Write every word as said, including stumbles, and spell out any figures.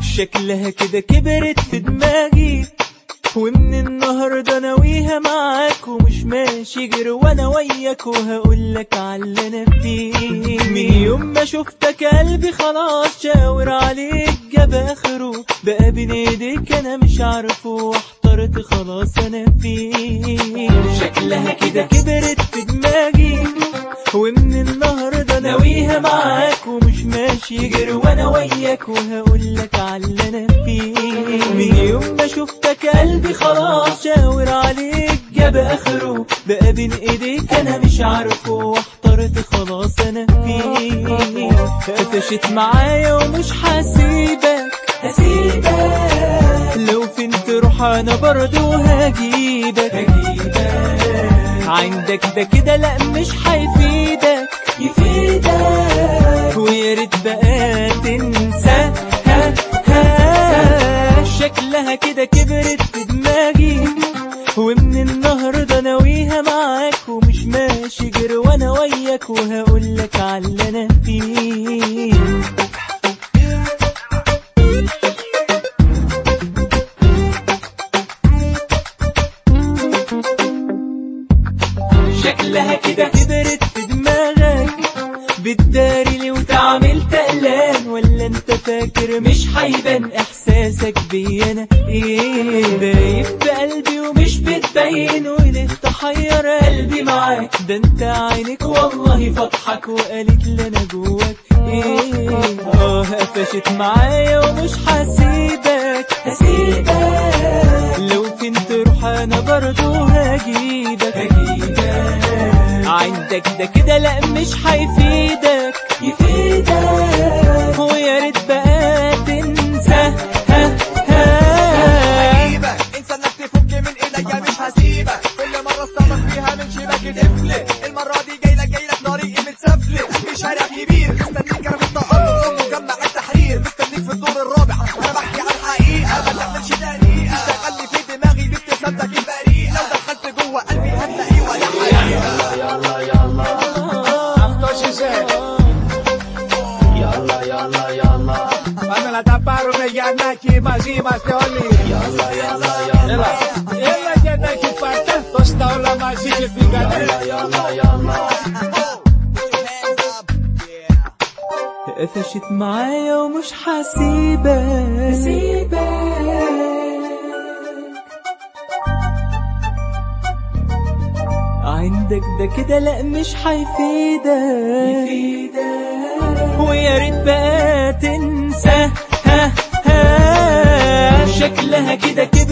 شكلها كده كبرت في دماغي، ومن النهاردة ناويها معاك ومش ماشي غير وانا وياك، وهقولك عاللي انا فيه. من يوم ما شفتك قلبي خلاص شاور عليك جاب اخره، بقى بين ايديك انا مش عارفه واحترت خلاص انا فيه. شكلها كده كبرت في دماغي، ومن النهاردة ناويها معاك ومش ماشي غير وانا وياك، وهقولك عاللي انا فيه. من يوم ما شفتك قلبي خلاص شاور عليك جاب اخره، بقى بين ايديك انا مش عارفه واحترت خلاص انا فيه. قفشت معايا ومش هسيبك هسيبك، لو فين تروح انا برضه هجيبك هجيبك. عندك ده كده لا مش هيفيدك يفيدك، ويا ريت بقى تنسى ها ها. شكلها كده كبرت في دماغي، ومن النهاردة ناويها معاك ومش ماشي غير وانا وياك، وهقولك عاللي انا فيه. شكلها كده كبرت في دماغك، بتداري لي وتعمل تقلان، ولا انت فاكر مش هيبان احساسك بي انا ايه؟ بايف بقلبي ومش بتبين، وليه تحير قلبي معاك؟ ده انت عينك والله فضحك وقالت لي انا جواك ايه. اه قفشت معايا ومش هسيبك هسيبك، لو فين تروح انا برضه هجيبك هجيبك. عندك ده كده لا مش هيفيدك يفيدك، ويا ريت بقى تنسى ها ها. هجيبك انسى انك تفك من ايديا مش هسيبك، كل مرة استعمل فيها من شباك تفلت، المرة دي جايلك جايلك طريقي متسفلت. في شارع كبير مستنيك انا في التقرب، مجمع التحرير مستنيك في الدور الرابع. انا بحكي عن حقيقة ما تعملش تقليقة، اشتغل لي في دماغي بابتسامتك البريئة، لو دخلت جوه قلبي هتلاقيه ولا حقيقة. يلا يلا Yalla yalla yalla, πάμε να τα πάρουμε Γιαννάκη, μαζί είμαστε όλοι. Yalla yalla yalla, Έλα, έλα Γιαννάκη πάρτε, δώσ' τα όλα μαζί και φύγανε. Yalla yalla قفشت معايا ومش هسيبك سيبك، عندك ده كده لا مش هيفيدك يفيدك، ويا ريت بقى تنسى ها ها. شكلها كده كده